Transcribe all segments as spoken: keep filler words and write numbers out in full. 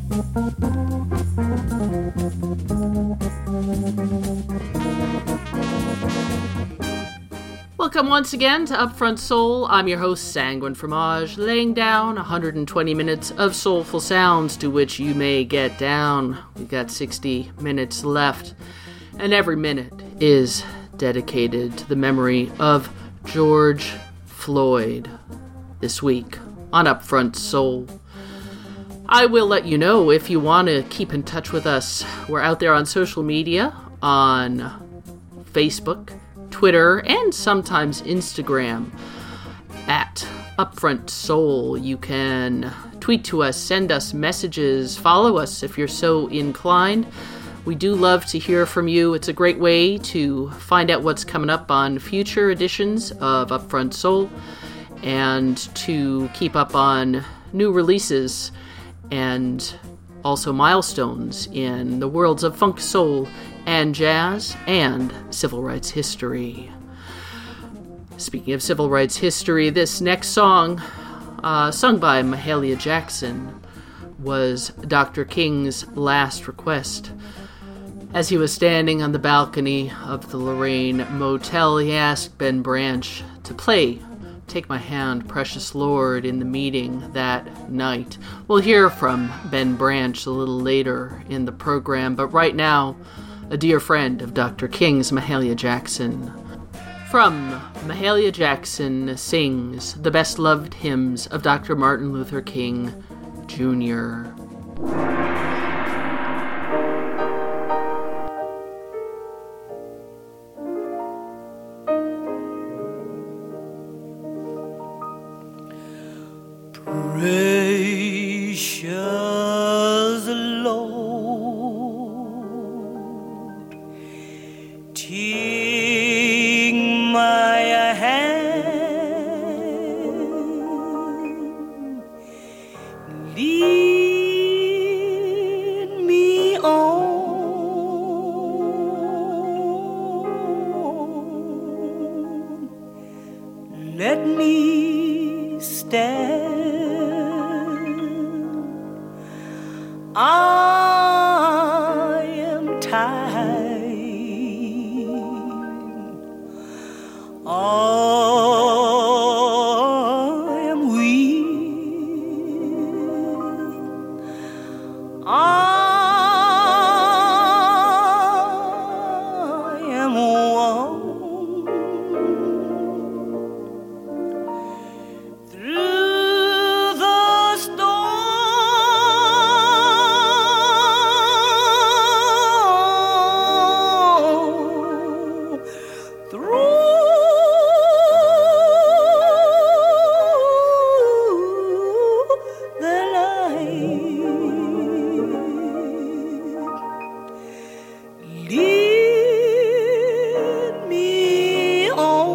Welcome once again to Upfront Soul. I'm your host, Sanguine Fromage, laying down one hundred twenty minutes of soulful sounds to which you may get down. We've got sixty minutes left, and every minute is dedicated to the memory of George Floyd. This week on Upfront Soul, I will let you know if you want to keep in touch with us. We're out there on social media, on Facebook, Twitter, and sometimes Instagram at Upfront Soul. You can tweet to us, send us messages, follow us if you're so inclined. We do love to hear from you. It's a great way to find out what's coming up on future editions of Upfront Soul and to keep up on new releases and also milestones in the worlds of funk, soul, and jazz, and civil rights history. Speaking of civil rights history, this next song, uh, sung by Mahalia Jackson, was Doctor King's last request. As he was standing on the balcony of the Lorraine Motel, he asked Ben Branch to play Take My Hand, Precious Lord in the meeting that night. We'll hear from Ben Branch a little later in the program, but right now, a dear friend of Doctor King's, Mahalia Jackson. From Mahalia Jackson sings the best-loved hymns of Doctor Martin Luther King, Junior Precious Lord, take my hand, lead me on, let me stand. I am tired, I am weak, I am worn. Through the storm, through the night, lead me on.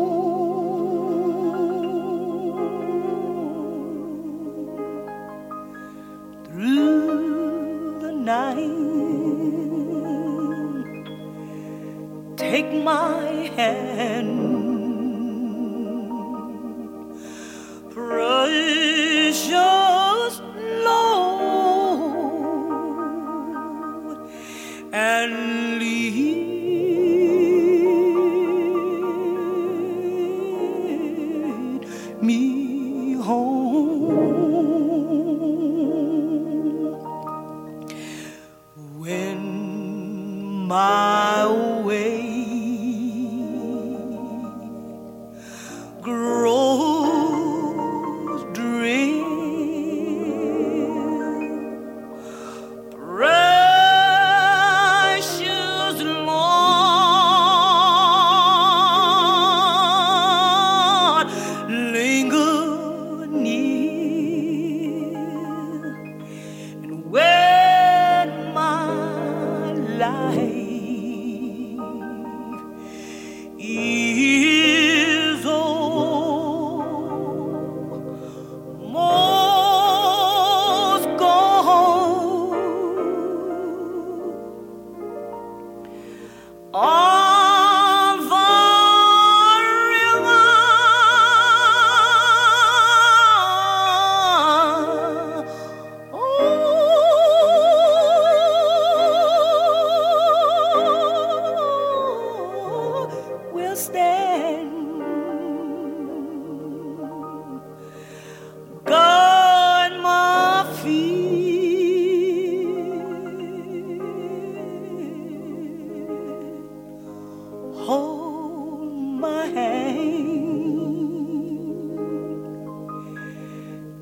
Through the night, take my hand, precious Lord, and lead me home. When my way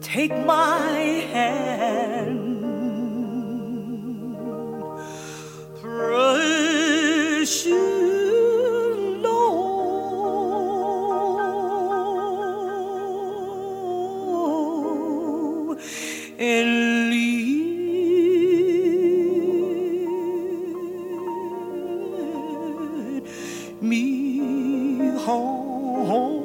take my hand, precious Lord, and lead me home.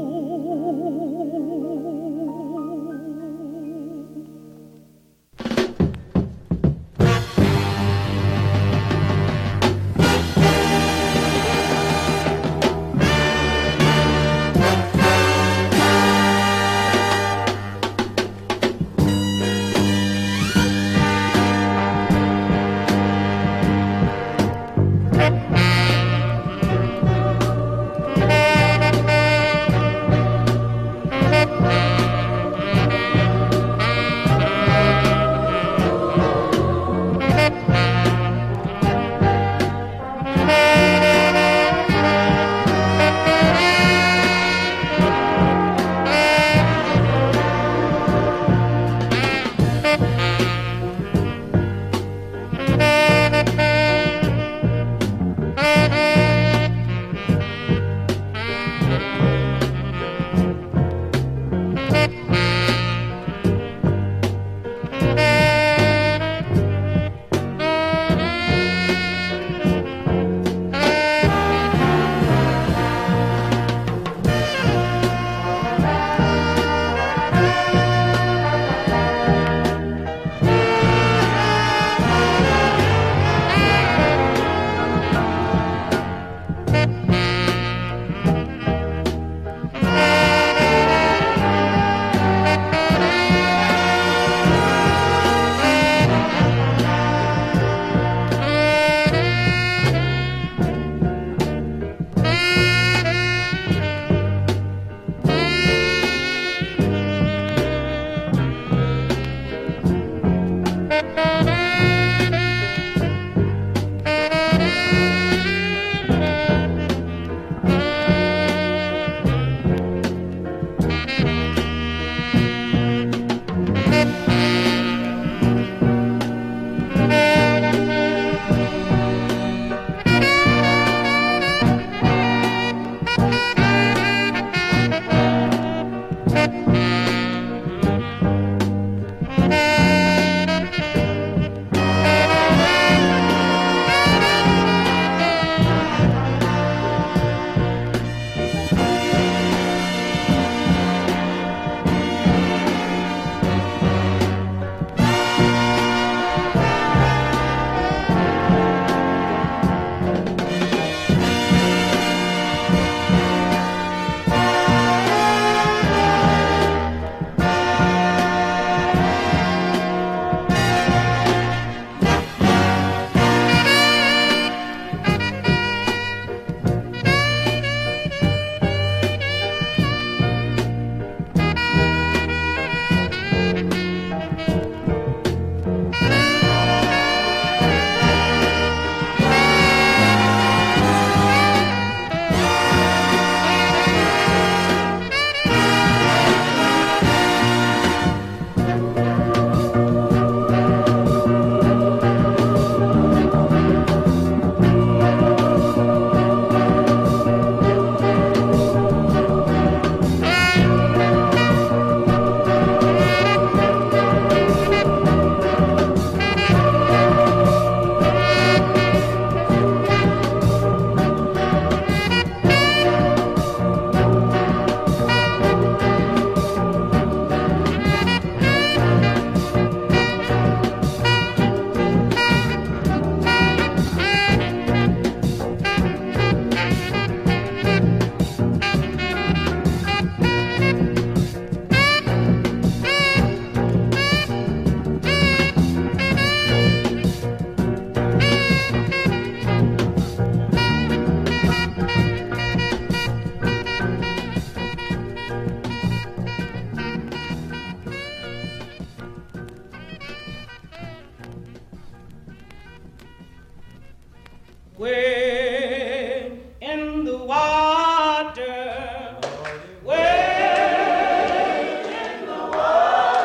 When in the water, when in the water.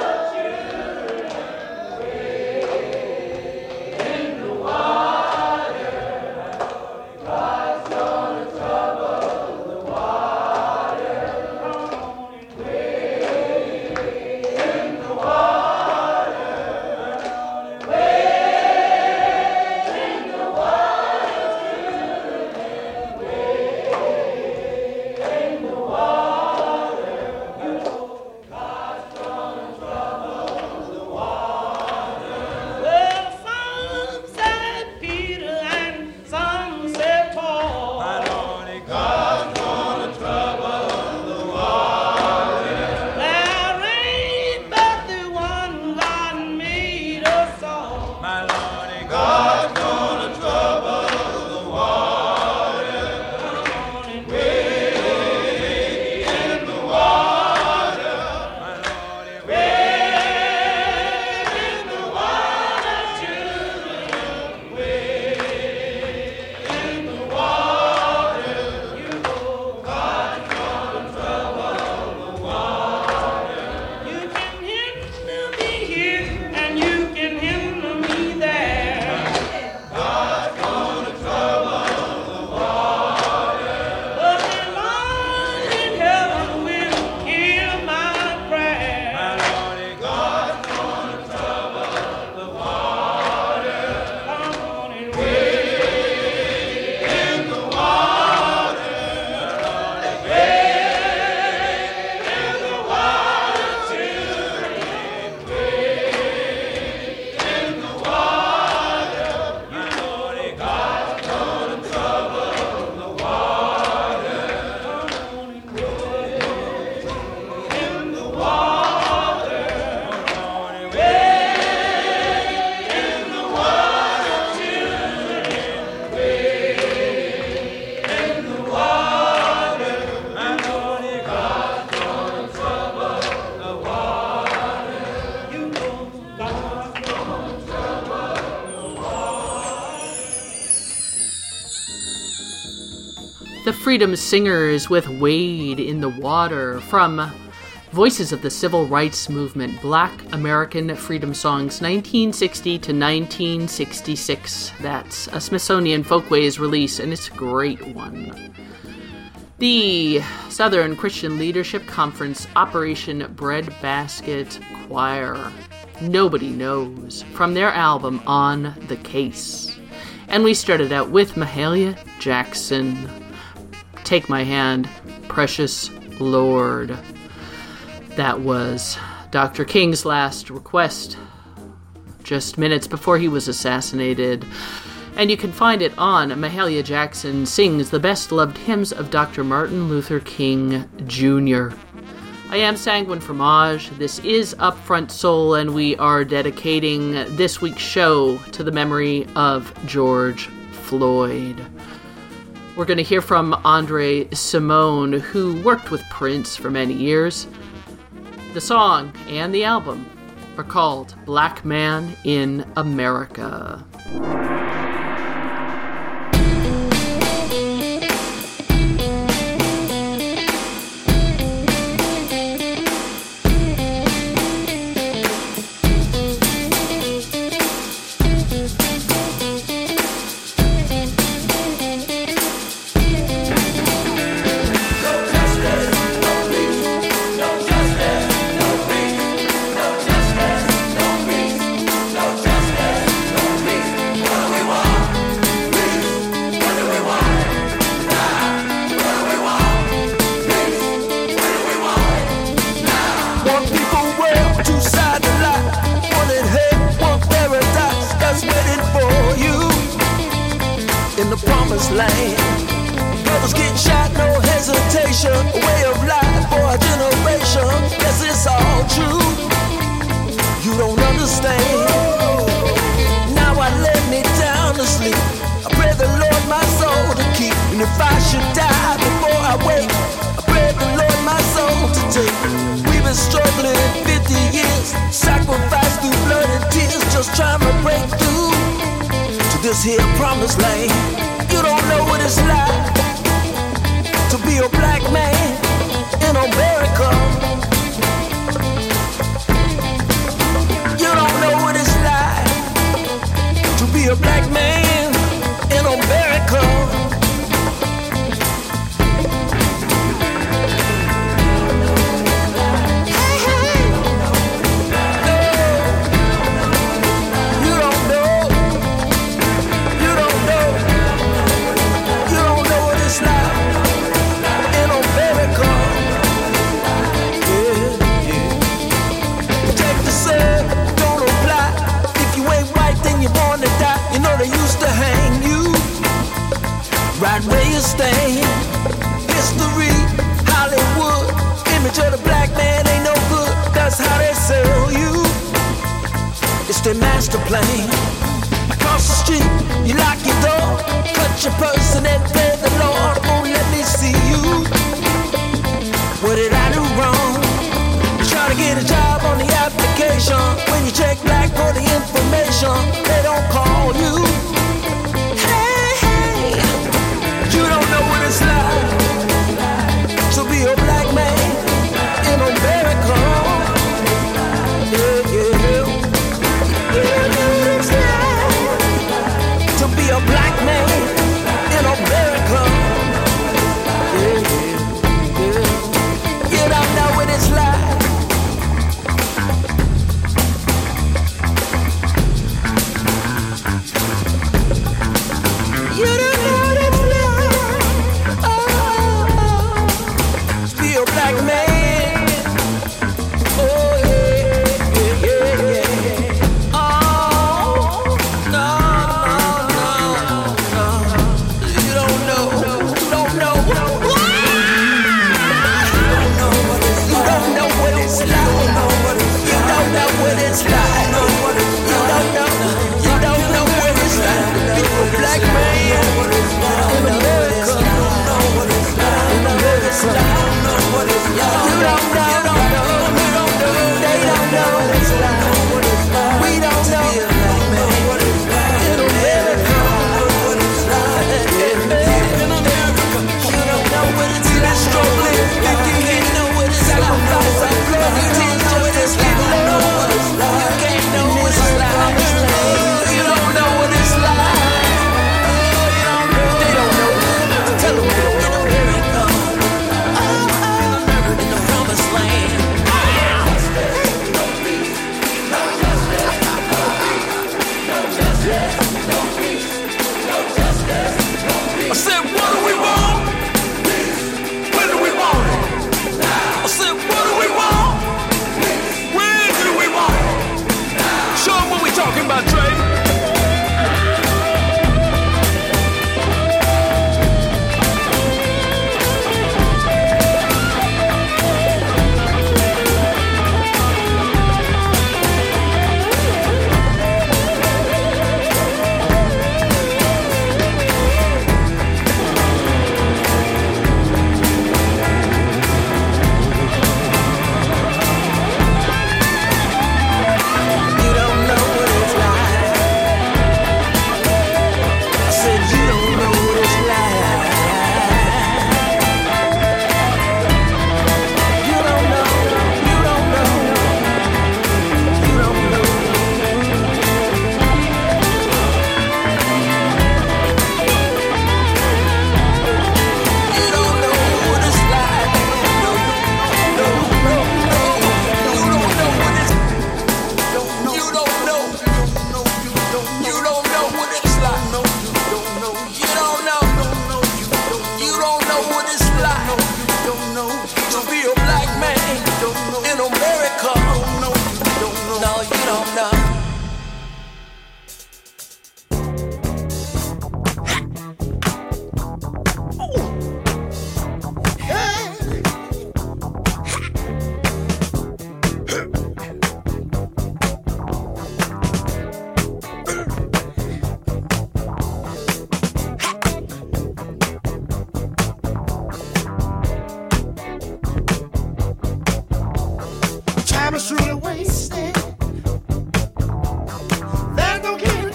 The Freedom Singers with Wade in the Water from Voices of the Civil Rights Movement, Black American Freedom Songs, nineteen sixty to nineteen sixty-six. That's a Smithsonian Folkways release, and it's a great one. The Southern Christian Leadership Conference Operation Breadbasket Choir, Nobody Knows, from their album On the Case. And we started out with Mahalia Jackson, Take My Hand, Precious Lord. That was Doctor King's last request, just minutes before he was assassinated. And you can find it on Mahalia Jackson Sings the Best Loved Hymns of Doctor Martin Luther King Junior I am Sanguine Fromage. This is Upfront Soul, and we are dedicating this week's show to the memory of George Floyd. We're going to hear from Andre Cymone, who worked with Prince for many years. The song and the album are called Black Man in America.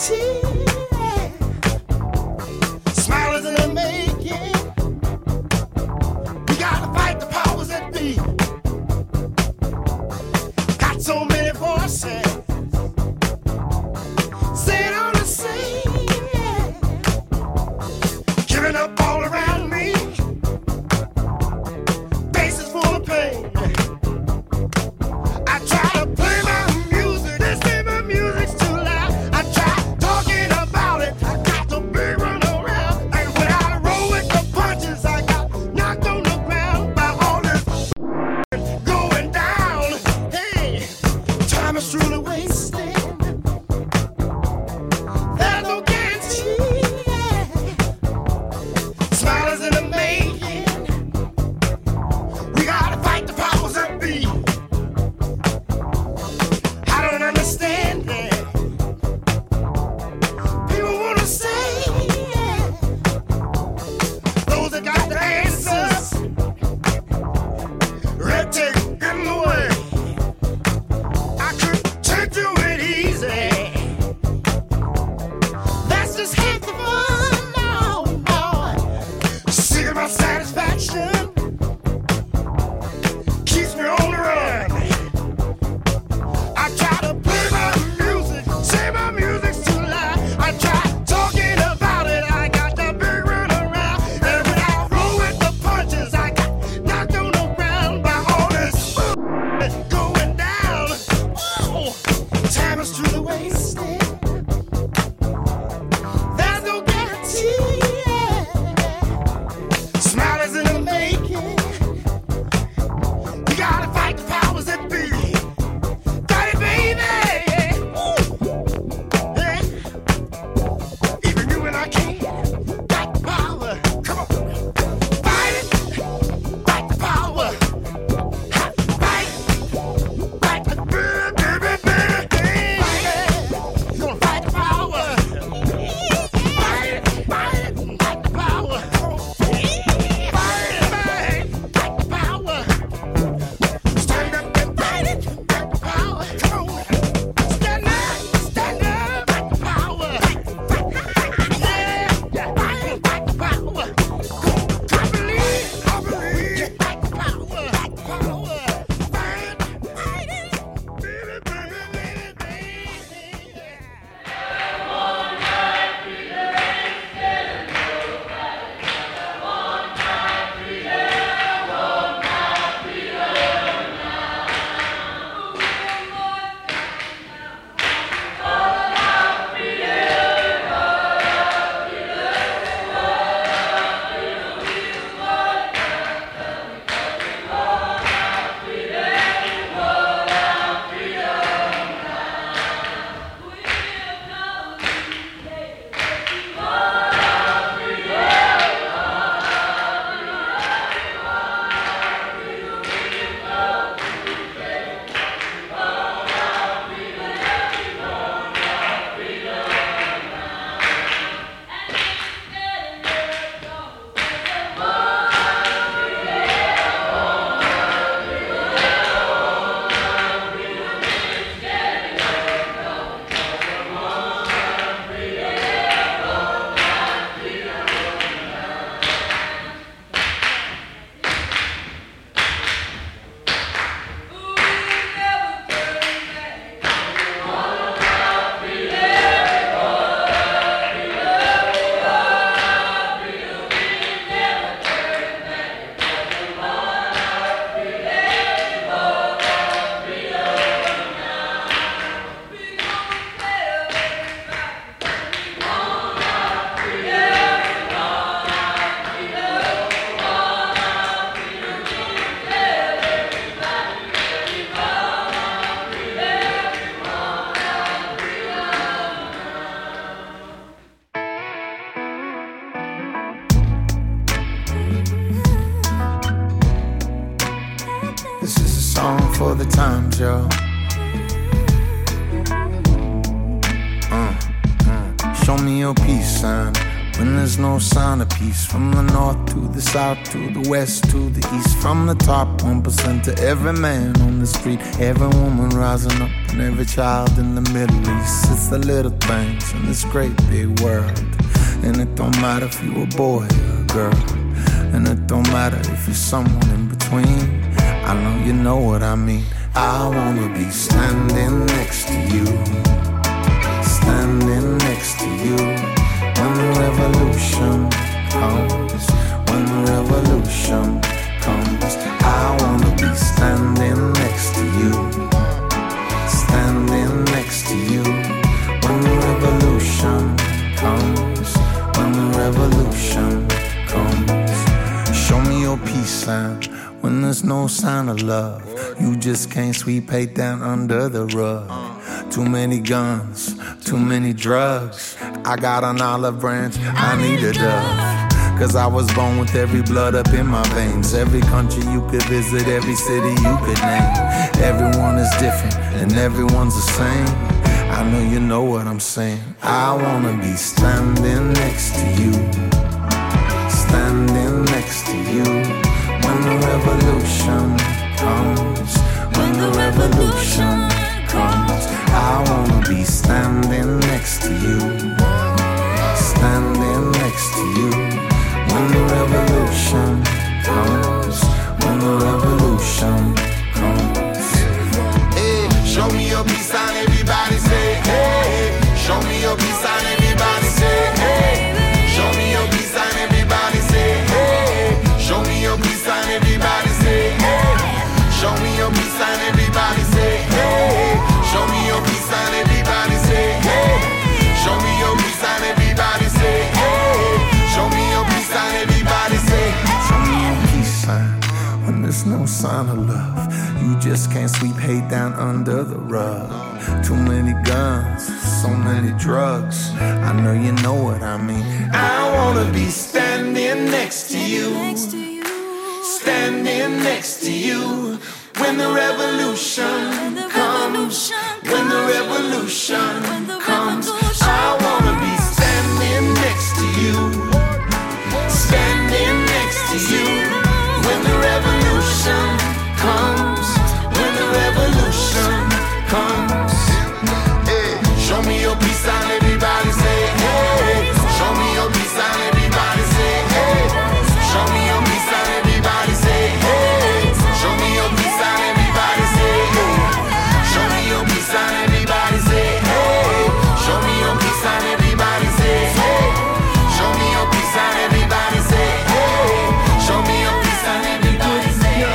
for the times, yo. Uh, uh. Show me your peace sign when there's no sign of peace. From the north to the south to the west to the east, from the top one percent to every man on the street, every woman rising up and every child in the Middle East. It's the little things in this great big world, and it don't matter if you're a boy or a girl, and it don't matter if you're someone in between. I know you know what I mean. I wanna be standing next to you, standing next to you, when the revolution comes, when the revolution comes. I wanna be standing next to you, standing next to you, when the revolution comes, when the revolution comes. Show me your peace sign when there's no sign of love. You just can't sweep hate down under the rug. Too many guns, too many drugs. I got an olive branch, I need a dove. Cause I was born with every blood up in my veins. Every country you could visit, every city you could name. Everyone is different and everyone's the same. I know you know what I'm saying. I wanna be standing next to you, standing next to you, when the revolution comes, when the revolution comes. I wanna be standing next to you, standing next to you, when the revolution comes, when the revolution comes. Hey, show me your peace and everybody say hey. Show me your peace and everybody say hey. Show me your peace and everybody say hey. Show me your peace and everybody say hey. Show me your peace and everybody say hey. Show me your peace and everybody say hey. Show me your peace and everybody say hey. Show me your peace and everybody say hey. Show me your peace sign when there's no sign of love. You just can't sweep hate down under the rug. Too many guns, so many drugs. I know you know what I mean. I wanna be standing next to you, standing next to you, when the revolution comes, when the revolution comes. I wanna be standing next to you, standing next to you, when the revolution comes, when the revolution comes. Hey, show me your peace and everybody say hey. Show me your peace and everybody say hey. Show me your peace and everybody say hey. Show me your peace and everybody say hey. Show me your peace and everybody say hey. Show me your peace and everybody say hey. Show me your peace and everybody say hey. Show me your peace and everybody say hey.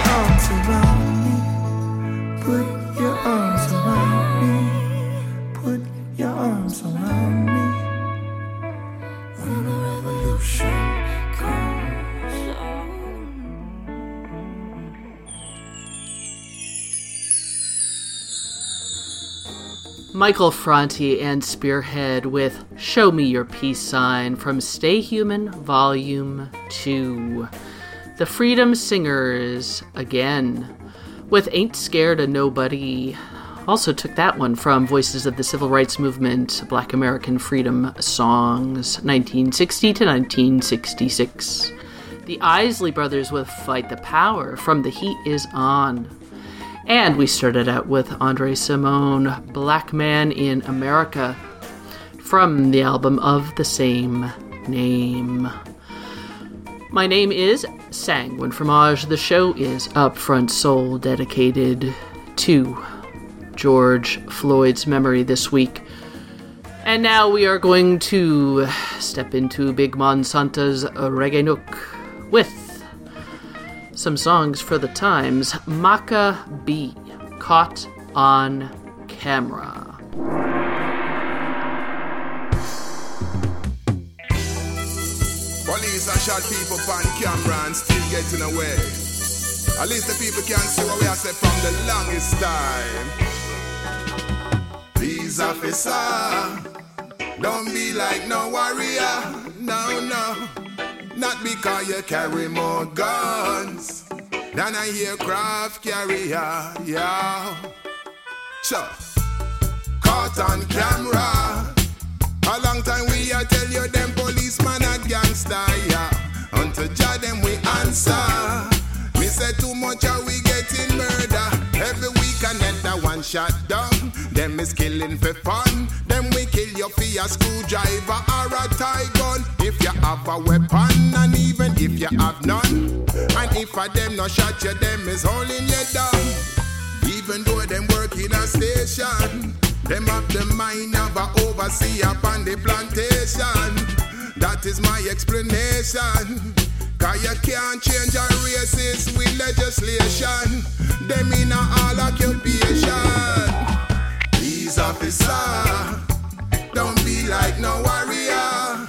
Put your arms around me. Put your arms around me. When the revolution comes. Michael Franti and Spearhead with Show Me Your Peace Sign from Stay Human Volume two. The Freedom Singers again with Ain't Scared of Nobody. Also took that one from Voices of the Civil Rights Movement, Black American Freedom Songs, nineteen sixty to nineteen sixty-six. The Isley Brothers with Fight the Power from The Heat Is On. And we started out with Andre Simone, Black Man in America, from the album of the same name. My name is Sanguine Fromage. The show is Upfront Soul, dedicated to George Floyd's memory this week. And now we are going to step into Big Monsanto's Reggae Nook with some songs for the times. Maka B, Caught on Camera. Police are shot people on camera and still getting away. At least the people can see what we have said from the longest time. Please, officer, don't be like no warrior. No, no. Not because you carry more guns than I hear craft carrier, yeah. Sure. Caught on camera. A long time we a tell you them policeman are answer. Me say too much are we getting murder. Every week another one shot down. Them is killing for fun. Them we kill you for a screwdriver or a tie gun. If you have a weapon and even if you have none. And if a them no shot you, them is holding you down. Even though them work in a station, them have the mind of a overseer upon the plantation. That is my explanation. Cause you can't change our races with legislation. Them in a all occupation. Please officer, don't be like no warrior.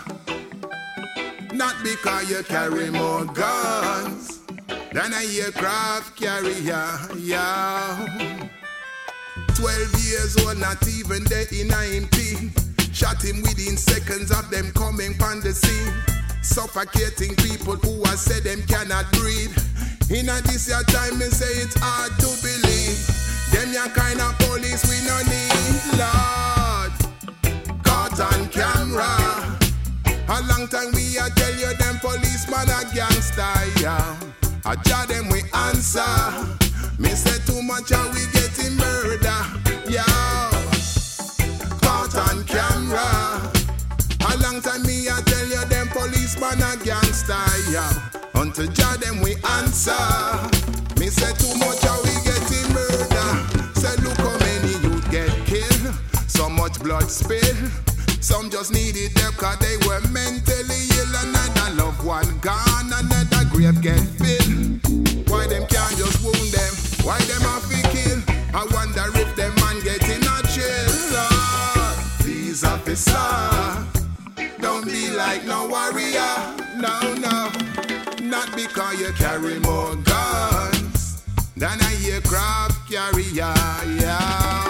Not because you carry more guns than a aircraft carrier, yeah. Twelve years old, not even there in nineteen. Shot him within seconds of them coming on the scene. Suffocating people who have said them cannot breathe. In a this year time, me say it's hard to believe. Them ya kind of police we no need, Lord. Caught on camera. A long time we a tell you them policeman a gangster, yeah. I draw them we answer. Me say too much and we getting murder, yeah. Caught on camera. A long time me a tell you them policeman a gangster, yeah. Until draw them we answer. Me say too much and we getting murder. Say look how many youth get killed. So much blood spilled. Some just needed them cause they were mentally ill. Another loved one gone, another grave get filled. Why them can't just wound them? Why them have to kill? I wonder if them man get in a chill. Lord, please officer, don't be like no warrior. No, no, not because you carry more guns than a aircraft carrier, yeah.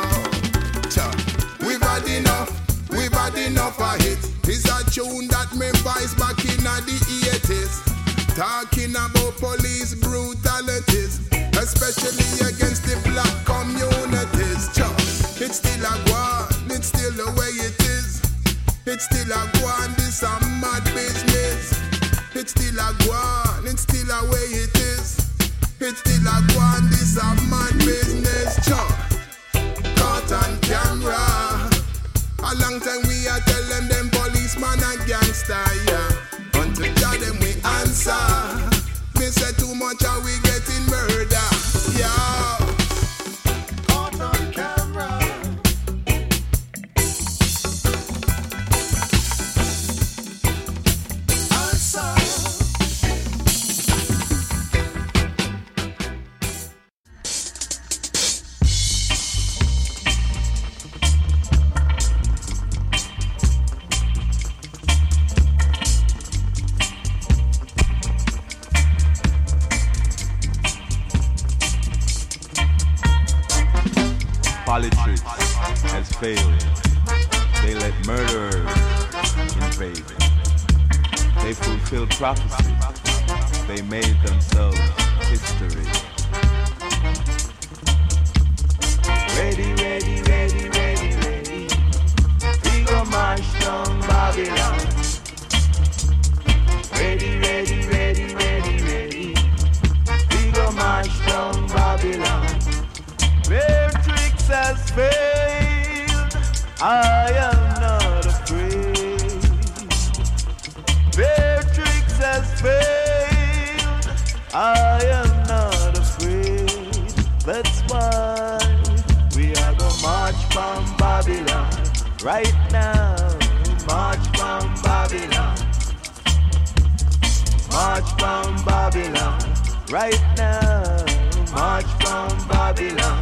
We've had enough. We've had enough of it. It's a tune that me voice back in the eighties. Talking about police brutalities, especially against the black communities. It's still a go on, it's still the way it is. It's still a go on, this a mad business. It's still a go on, it's still the way it is. It's still a go on, this a mad business. Caught on camera. A long time we a tell them them policeman a gangster, yeah. Until tell them we answer. Me say too much and we getting murder, yeah. Caught on camera. Answer. Politics has failed. They let murderers invade. They fulfilled prophecy. They made themselves history. Ready, ready, ready, ready, ready. We go march down Babylon. Ready, ready, ready, ready, ready. We go march down Babylon. Where tricks has failed, I am not afraid. Where tricks has failed, I am not afraid. That's why we are gonna march from Babylon right now. March from Babylon. March from Babylon right now. March from Babylon.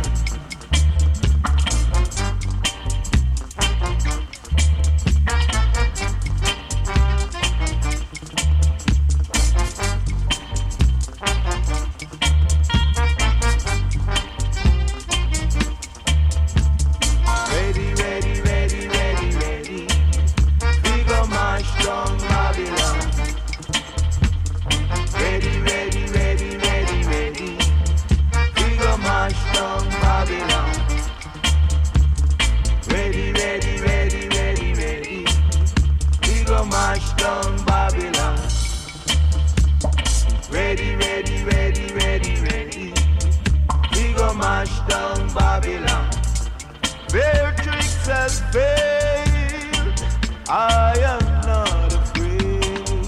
Ready, ready, ready, ready, ready. We go march down. march down Babylon. Beatrix has failed. I am not afraid.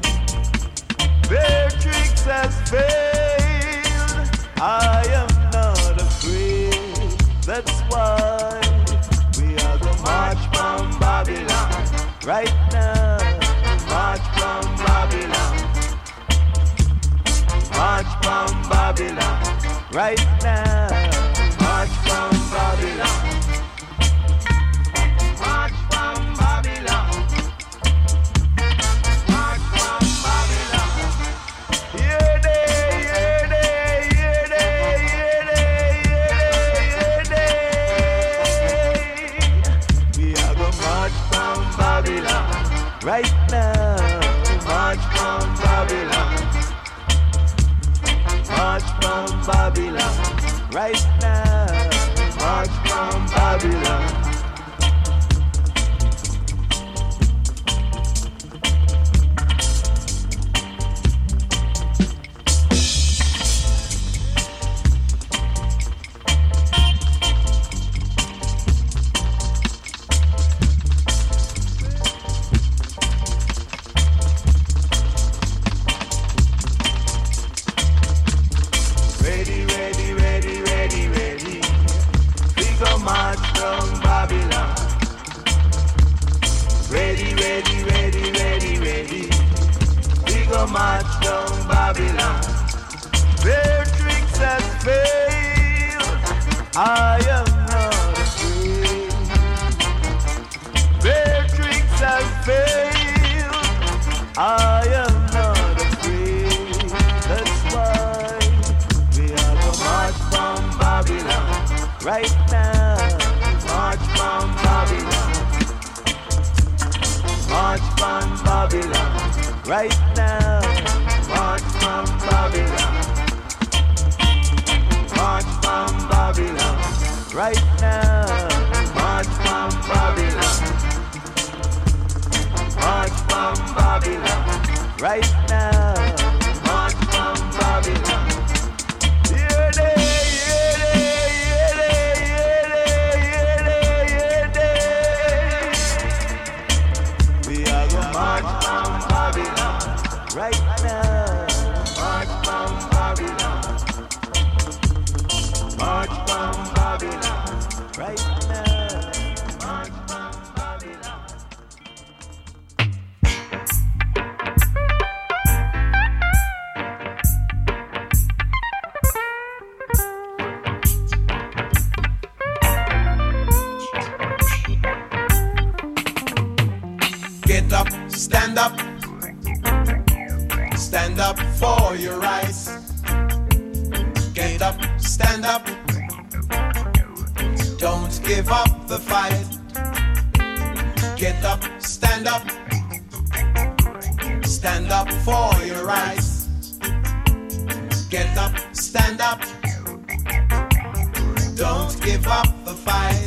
Beatrix has failed. I am not afraid. That's why we are gonna march from Babylon right now. March from Babylon. March from Babylon right now. March from Babylon. March from Babylon. March from Babylon. Hear they, hear they, hear they, hear they, hear they, hear they. We are gonna march from Babylon right now. March from Babylon. March from Babylon right now. March from Babylon. March down Babylon. Beatrix has failed. I am not afraid. Beatrix has failed. I am not afraid. That's why we are gonna march from Babylon right now. March from Babylon. March from Babylon right now. March from Babylon. March from Babylon right now. March from Babylon. March from Babylon right now. March from Babylon. Hear they, hear they, hear they, hear they, hear they, hear they. We are gonna march from Babylon right now. March from Babylon. March from Babylon right now. March from Babylon. Get up, stand up. Stand up for your rights. Get up, stand up. Don't give up the fight. Get up, stand up. Stand up for your rights. Get up, stand up. Don't give up the fight.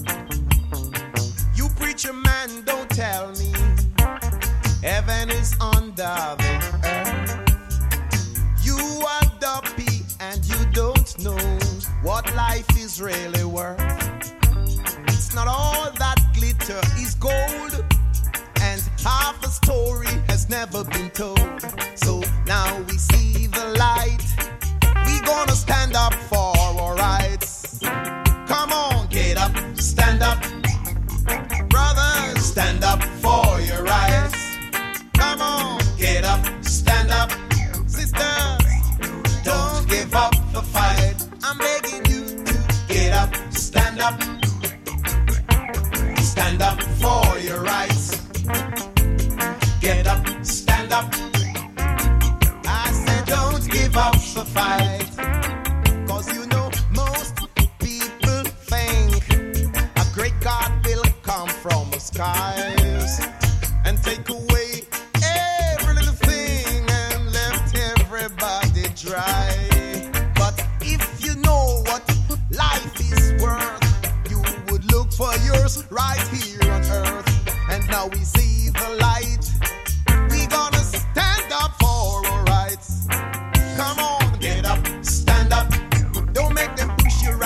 You preacher man, don't tell me heaven is under the earth. You are dopey and you don't know what life is really worth. It's not all that glitter is gold, and half a story has never been told. So now we see the light. We gonna stand up for our rights. Come on, get up, stand up. Brothers, stand up for your rights. Come on, get up, stand up. Sisters, don't give up the fight. I'm begging you to get up, stand up. Stand up for your rights. Get up, stand up. I said don't give up the fight. Cause you know most people think a great God will come from the skies and take away every little thing and left everybody dry. But if you know what life is worth, you would look for yours right here on earth. And now we see the light. We gonna stand up for our rights. Come on, get up, stand up. Don't make them push you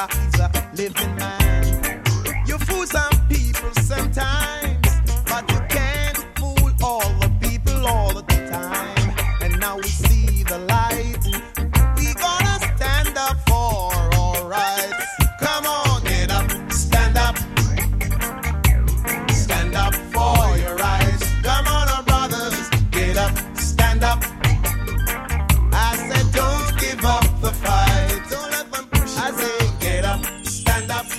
Jah is a living man. You fool some people sometimes, but you can't fool all the people all the time. And now we see the light. We gonna stand up for our rights. Come on, get up, stand up. Stand up for your rights. Come on, our brothers, get up, stand up. I said don't give up the fight. Don't let them push you. I say get up, stand up.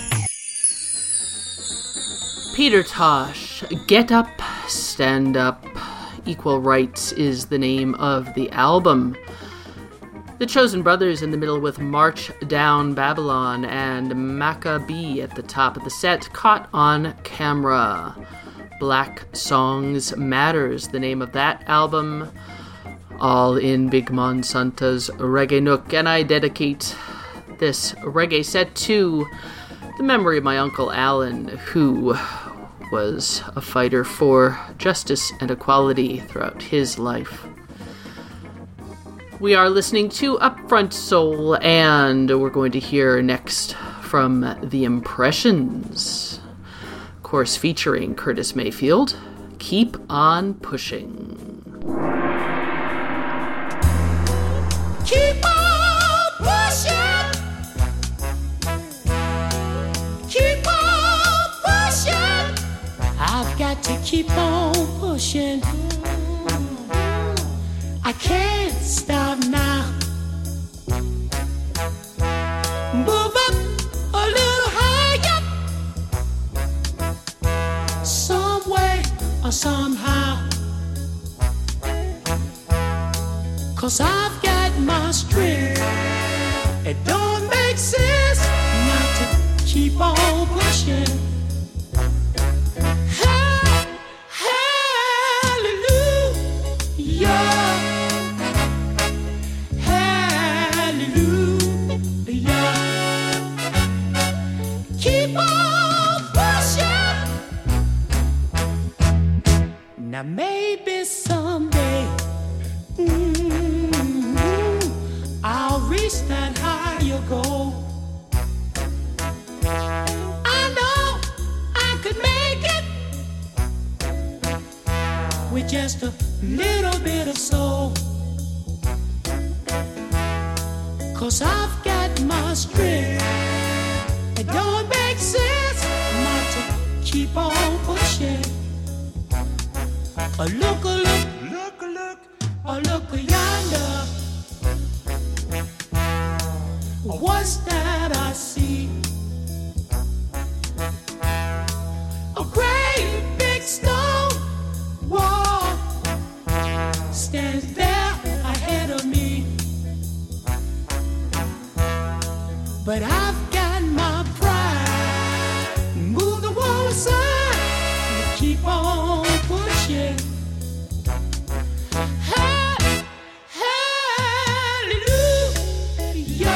Peter Tosh, Get Up, Stand Up. Equal Rights is the name of the album. The Chosen Brothers in the middle with March Down Babylon and Maccabee at the top of the set, Caught on Camera. Black Songs Matters, the name of that album. All in Big Monsanto's Reggae Nook, and I dedicate this reggae set to the memory of my Uncle Alan, who was a fighter for justice and equality throughout his life. We are listening to Upfront Soul, and we're going to hear next from The Impressions. Of course, featuring Curtis Mayfield, Keep on Pushing. Keep on pushing. Keep on pushing. I've got to keep on pushing. I can't stop now. Move up a little higher. Some way or somehow. 'Cause I've got my strength. It don't make sense not to keep on pushing. Ha- Hallelujah. Hallelujah. Keep on pushing. Now maybe someday mm-hmm, I'll reach that higher goal. I know I could make it with just a little bit of soul. 'Cause I've got my strength. It don't make sense not to keep on pushing. A look, a look, look, a look, a look yonder. What's that I see? A great big stone wall stands there ahead of me. But I've got my pride. Move the wall aside and keep on pushing. Hey, hallelujah.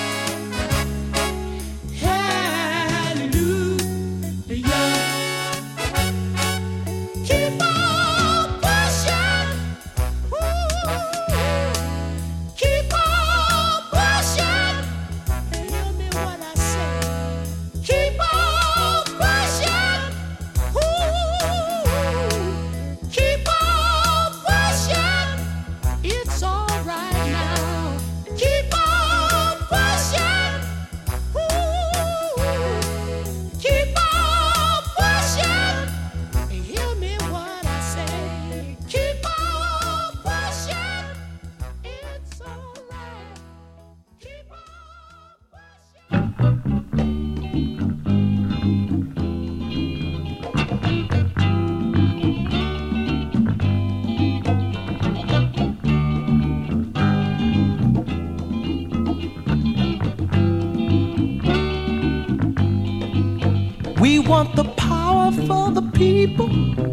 Hallelujah. Keep on pushing. Ooh. Keep on pushing. Hear me what I say. Keep on pushing. Ooh. Keep on pushing. It's all right now. Keep on pushing. Ooh. Keep on pushing. Hear me what I say. Keep on pushing. It's all right. Keep on pushing. We want the power for the people.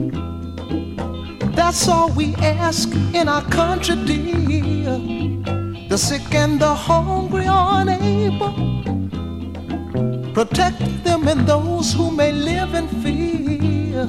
That's all we ask in our country, dear. The sick and the hungry are unable. Protect them and those who may live in fear.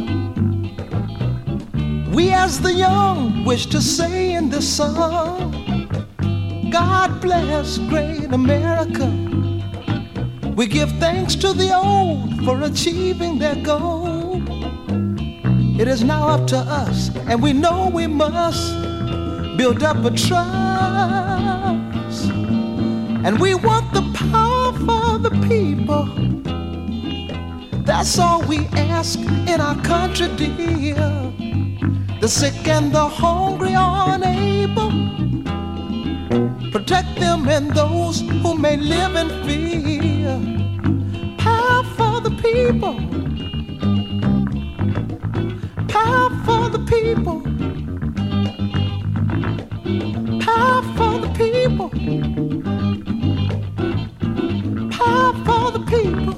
We as the young wish to say in this song, God bless great America. We give thanks to the old for achieving their goal. It is now up to us, and we know we must build up a trust. And we want the power for the people. That's all we ask in our country, dear. The sick and the hungry are unable. Protect them and those who may live in fear. Power for the people. Power for the people. Power for the people. Power for the people.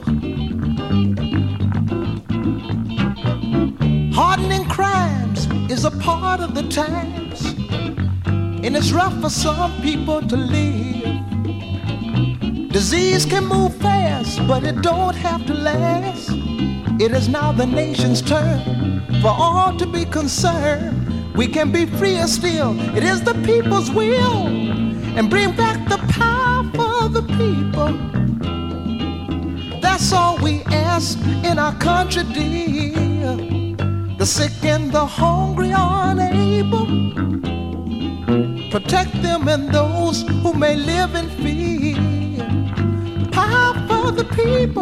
Hardening crimes is a part of the times, and it's rough for some people to live. Disease can move fast, but it don't have to last. It is now the nation's turn for all to be concerned. We can be freer still. It is the people's will, and bring back the power for the people. That's all we ask in our country, dear. The sick and the hungry are unable. Protect them and those who may live in fear. Power for the people.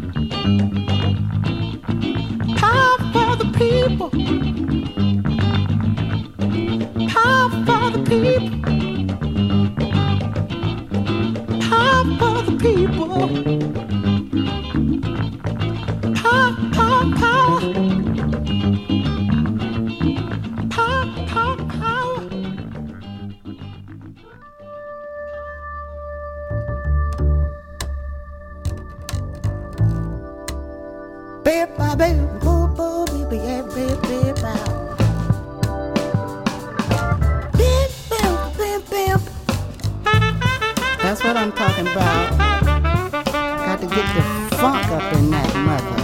Power for the people. Power for the people. Power for the people. Power, power, power. Power, power, power. Baby, baby, boo, boo, baby, yeah, baby, baby. That's what I'm talking about. Got to get the funk up in that mother.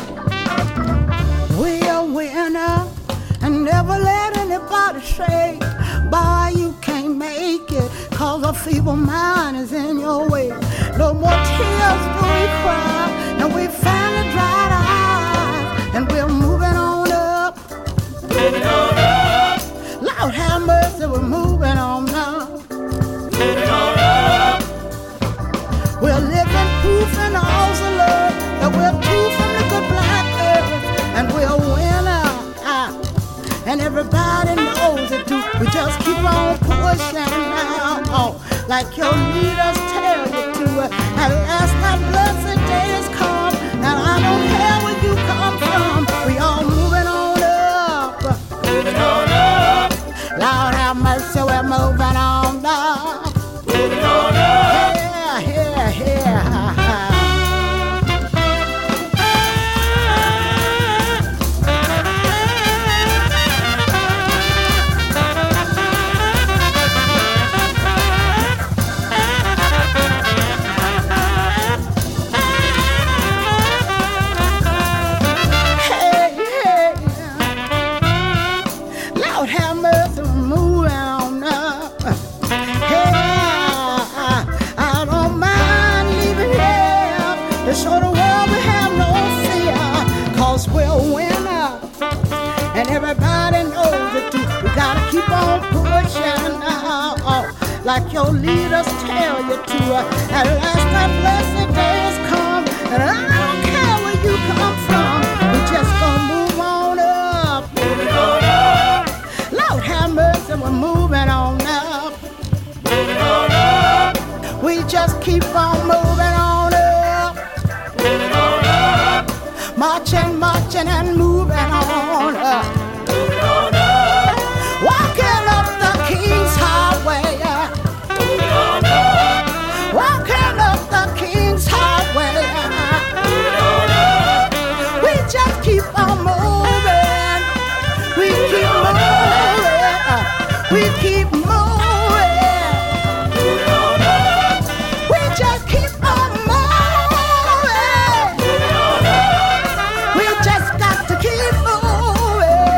We a winner and never let anybody say, boy, you can't make it, cause a feeble mind is in your way. No more tears do we cry, and we finally dried our eyes, and we're moving on up. Moving on up. Lord have mercy, we're moving on now. Moving on up. We're living proof in all the love that we're true from the good black earth, and we're a winner, ah, and everybody knows it too. We just keep on pushing now, oh, like your leaders tell you to. At last that blessed day has come, and I don't care where you come from. We all moving on up, moving on up. Lord have mercy, we're moving on up, moving on up. Yeah, yeah, yeah. Keep on pushing now, oh, like your leaders tell you to. At last that blessed day has come, and I don't care where you come from. We just gonna move on up, moving on up. Lord have mercy, we're moving on up, moving on up. We just keep on moving on up, moving on up. Marching, marching, and moving on up, moving on up. Walking up the King's Highway, moving on up. Walking up the King's Highway, moving on up. We just keep on moving. We keep moving. We keep moving. Moving on up. We just keep on moving. Moving on up. We just got to keep moving.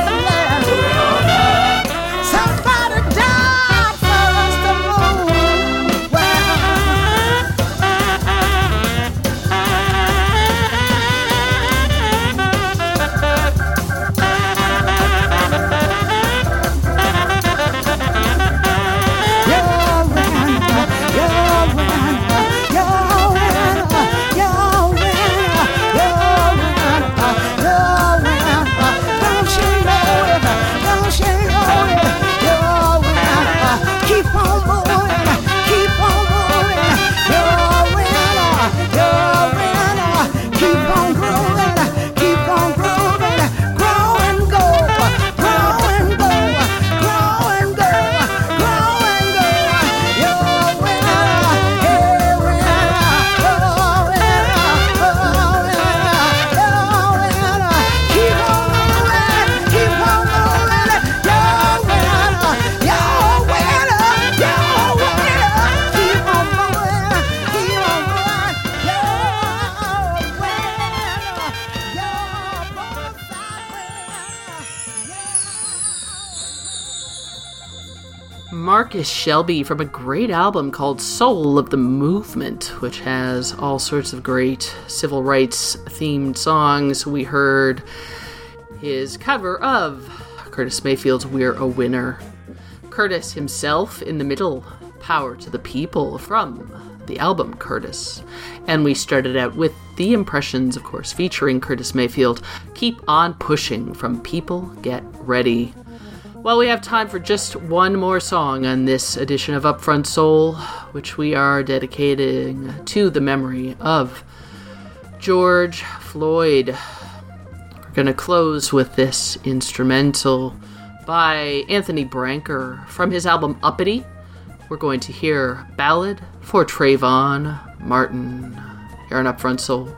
Marcus Shelby from a great album called Soul of the Movement, which has all sorts of great civil rights themed songs. We heard his cover of Curtis Mayfield's We're a Winner. Curtis himself in the middle, Power to the People from the album Curtis. And we started out with The Impressions, of course, featuring Curtis Mayfield, Keep on Pushing from People Get Ready. Well, we have time for just one more song on this edition of Upfront Soul, which we are dedicating to the memory of George Floyd. We're going to close with this instrumental by Anthony Branker from his album Uppity. We're going to hear Ballad for Trayvon Martin here on Upfront Soul.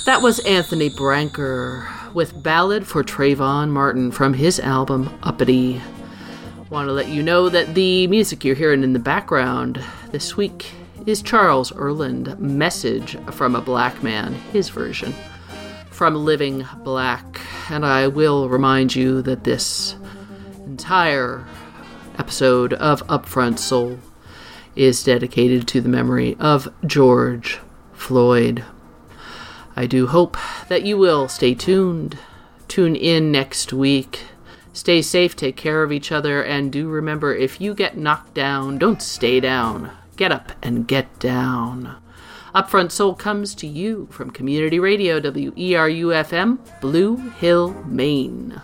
That was Anthony Branker with Ballad for Trayvon Martin from his album Uppity. Want to let you know that the music you're hearing in the background this week is Charles Earland, Message from a Black Man, his version, from Living Black. And I will remind you that this entire episode of Upfront Soul is dedicated to the memory of George Floyd. I do hope that you will stay tuned. Tune in next week. Stay safe, take care of each other, and do remember, if you get knocked down, don't stay down. Get up and get down. Upfront Soul comes to you from Community Radio, W E R U F M, Blue Hill, Maine.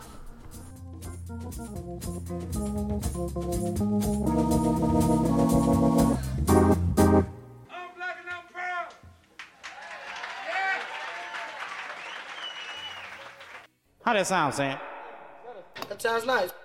How that sound, Sam? That sounds nice.